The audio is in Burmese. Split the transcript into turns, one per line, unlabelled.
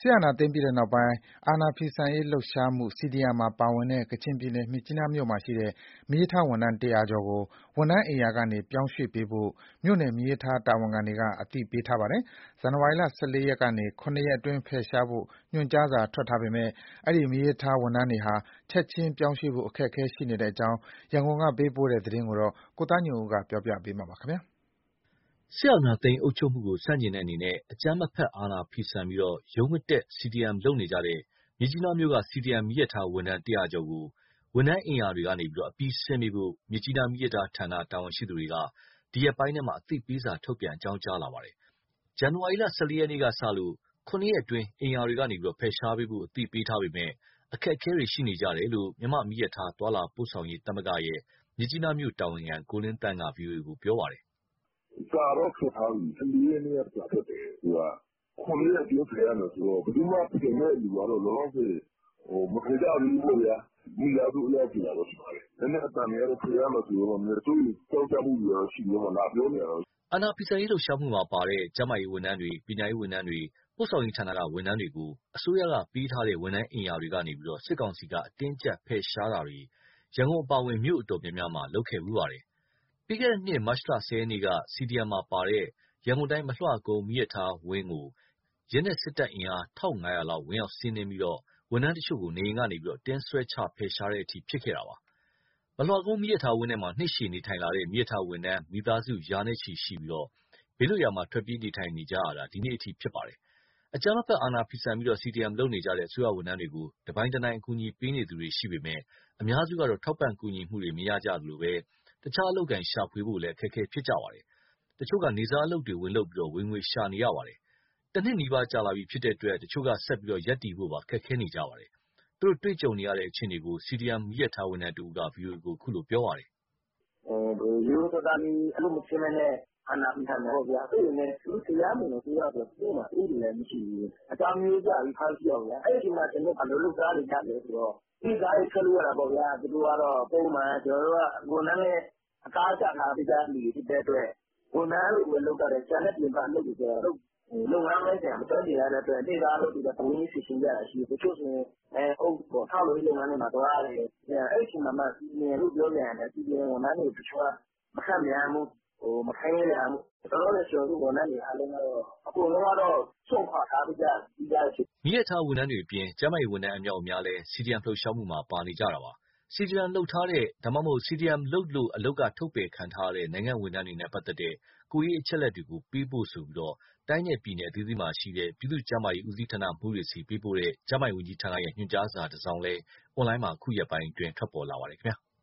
စစ်အာဏာသိမ်းပြီးနောက်ပိုင်း အာဏာဖီဆန်ရေးလှုပ်ရှားမှု CDM မှာပါဝင်တဲ့ ကချင်ပြည်နယ် မြစ်ကြီးနားမြို့မှာရှိတဲ့ မီးရထားဝန်ထမ်း ၁၀၀ ကျော်ကို ဝန်ထမ်းအိမ်ယာကနေ ပြောင်းရွှေ့ပေးဖို့ မြို့နယ်မီးရထားတာဝန်ခံတွေက အသိပေးထားပါတယ်။ ဇန်နဝါရီလ ၁၄ ရက်ကနေ ၇ ရက်အတွင်း ဖယ်ရှားဖို့ ညွှန်ကြားစာထွက်ထားပေမယ့် အဲဒီ မီးရထားဝန်ထမ်းတွေဟာ ချက်ချင်းပြောင်းရွှေ့ဖို့ အခက်အခဲရှိနေတဲ့အကြောင်း ရန်ကုန်ကပေးပို့တဲ့သတင်းကို ကိုသားညွန့်ဦး ပြောပြမှာပါ။
စစ်အာဏာသိမ်းအုပ်ချုပ်မှုကိုဆန့်ကျင်တဲ့အနေနဲ့ အကြမ်းမဖက်အာဏာဖီဆန်ပြီး ရုံးမတက် CDM လုပ်နေကြတဲ့ မြစ်ကြီးနားမြို့က CDM မီးရထားဝန်ထမ်း ၁၀၀ ကျော်ကို ဝန်ထမ်းအိမ်ယာတွေကနေ အပြီးဆင်းပေးဖို့ မြစ်ကြီးနားမီးရထားဌာန တာဝန်ရှိသူတွေက ဒီရက်ပိုင်းထဲ အသိပေးစာထုတ်ပြန် အကြောင်းကြားလာပါတယ်။ ဇန်နဝါရီလ ၁၄ ရက်ကစလို့ ၇ ရက်အတွင်း အိမ်ယာတွေကနေ ဖယ်ရှားပေးဖို့ အသိပေးထားပေမယ့် အခက်အခဲတွေရှိနေကြတယ်လို့ မြန်မာ့မီးရထားသွားလာပို့ဆောင်ရေးသမဂ္ဂရဲ့ မြစ်ကြီးနားမြို့တာဝန်ခံ ကိုလင်းသန့်က ဗွီအိုအေကို ပြောပါတယ်
။ “စာတော့ထွက်ထားပြီ။ ၁၄ ရက်နေ့က စာထွက်တယ်။ ၇ ရက်အတွင်းဖယ်ရမယ်ဆိုတော့ ဘယ်သူမှပြန်မယ့်သူကတော့ လောလောဆယ် မဖယ်ကြသေးဘူးပေါ့ဗျာ။ မိသားစုအယောက် ၁၀၀ တော့ရှိပါတယ်။ လက်နက်အသံတွေကတော့ ဖယ်ရမယ်ဆိုတော့ စိုးရိမ်ကြောင့်ကြမှုတွေကတော့ ရှိနေတယ်။ လာပြောနေတာတော့
။” အာဏာဖီဆန်ရေးလှုပ်ရှားမှုမှာပါတဲ့ ကျန်းမာရေးဝန်ထမ်းတွေ၊ ပညာရေးဝန်ထမ်းတွေ၊ ပို့ဆောင်ရေးဌာနက ဝန်ထမ်းတွေကို အစိုးရကပေးထားတဲ့ ဝန်ထမ်းအိမ်ယာတွေကနေ စစ်ကောင်စီက အတင်းအကျပ်ဖယ်ရှားတာတွေ ရန်ကုန်အပါအဝင် မြို့အတော်များများမှာ လုပ်ခဲ့ဖူးပါတယ်။ ပြီးခဲ့တဲ့နှစ် မတ်လ ၁၀ ရက်က CDM မှာပါတဲ့ ရန်ကုန်တိုင်း မလွှကုန်းမီးရထားဝင်းကို ရဲနဲ့စစ်တပ်အင်အား ၁,၅၀၀ လောက် ဝင်ရောက်စီးနင်းပြီး ဝန်ထမ်းတချို့ကို နေအိမ်ကနေ အတင်းဆွဲချဖယ်ရှားတဲ့အထိ ဖြစ်ခဲ့တာပါ။ မလွှကုန်းမီးရထားဝင်းထဲမှာ နှစ်ရှည်နေထိုင်လာတဲ့ မီးရထားဝန်ထမ်းမိသားစု ရာနဲ့ချီရှိပြီး ဘေးလွတ်ရာမှာ ထွက်ပြေးနေထိုင်နေကြတာ ဒီနေ့အထိဖြစ်ပါတယ်။ အကြမ်းမဖက် အာဏာဖီဆန်ပြီး CDM လုပ်နေကြတဲ့ အစိုးရဝန်ထမ်းတွေကို တပိုင်တနိုင် အကူအညီပေးနေသူတွေရှိပေမယ့် အများစုကတော့ ထောက်ပံ့ကူညီမှုတွေ မရကြသလို တခြားအလုပ်အကိုင်ရှာဖွေဖို့လည်း အခက်အခဲဖြစ်ကြပါတယ်။ တချို့က နေ့စားအလုပ်တွေ ဝင်လုပ်ပြီး ဝင်ငွေရှာနေရပါတယ်။ တနှစ်နီးပါးကြာလာပြီဖြစ်တဲ့အတွက် တချို့က ဆက်ရပ်တည်ဖို့ပါ ခက်ခဲနေကြပါတယ်။ သူတို့တွေ့ကြုံနေရတဲ့ အခြေအနေကို CDM မီးရထားဝန်ထမ်းတဦးက ဗွီအိုအေကို အခုလိုပြောပါတယ်။
“ရိုးရိုးသားသားလေး အလုပ်မဆင်းဘဲနဲ့ အာဏာဖီဆန်တယ်ပေါ့ဗျာ။ အဲ့ဒီနဲ့ သူတို့တရားမဝင်အစိုးရဆိုတော့ သူတို့မှာ ဥပဒေလည်းမရှိဘူး။ အကြောင်းအမျိုးမျိုးပြပြီး ဖမ်းဆီးတာပေါ့ဗျာ။ အဲ့ဒီအချိန်မှာ ကျနော်တို့ ဘယ်လိုလုပ်စားနေကြလဲဆိုတော့ နေ့စားတွေထွက်လို့ရတာပေါ့ဗျာ။ သူတို့ကတော့ ပုံမှန် ကျနော်တို့က ဝန်ထမ်းနဲ့ အသားကျထားပြီးသားလူတွေဖြစ်တဲ့အတွက် ဝန်ထမ်းအလုပ်ပဲလုပ်တတ်တယ်။ ကျန်တဲ့ပြင်ပအလုပ်တွေကျတော့ လုပ်ငန်းပိုင်းဆိုင်ရာ မကျွမ်းကျင်ရတဲ့အတွက် နေ့စားအလုပ်တွေပဲ ပုံမှန်ဖြေရှင်းကြတာရှိတယ်။ တချို့ဆိုရင် ဆောက်လုပ်ရေးလုပ်ငန်းတွေမှာ သွားတယ်။ အဲ့ဒီအချိန်မှာမှ CDM လို့ပြောပြန်တယ်။ CDM ဝန်ထမ်းတွေကို တချို့က မခန့်ပြန်ဘူး။ မခိုင်းရဲပြန်ဘူး။ လောလောဆယ် ကျနော်တို့ဝန်ထမ်းတွေအားလုံးကတော့ အကုန်လုံးကတော့ စွန့်ခွာထားပြီးသားဖြစ်တယ်။
” မီးရထားဝန်ထမ်းတွေအပြင် ကျန်းမာရေးဝန်ထမ်းအမြောက်အများလည်း CDM လှုပ်ရှားမှုမှာ ပါနေကြတာပါ။ CDM လုပ်ထားတဲ့ ဒါမှမဟုတ် CDM လုပ်လို့ အလုပ်က ထုတ်ပယ်ခံထားရတဲ့ နိုင်ငံဝန်ထမ်းတွေနဲ့ပတ်သက်တဲ့ ကိုယ်ရေးအချက်အလက်တွေကို ပေးပို့ဆိုပြီး တိုင်းနဲ့ပြည်နယ်အသီးသီးမှာရှိတဲ့ ပြည်သူ့ကျန်းမာရေးဦးစီးဌာနမှူးတွေဆီပေးပို့တဲ့ ကျန်းမာရေးဝန်ကြီးဌာနရဲ့ ညွှန်ကြားစာတစောင်လည်း အွန်လိုင်းမှာ အခုရက်ပိုင်းအတွင်း ထွက်ပေါ်လာပါတယ်ခင်ဗျာ။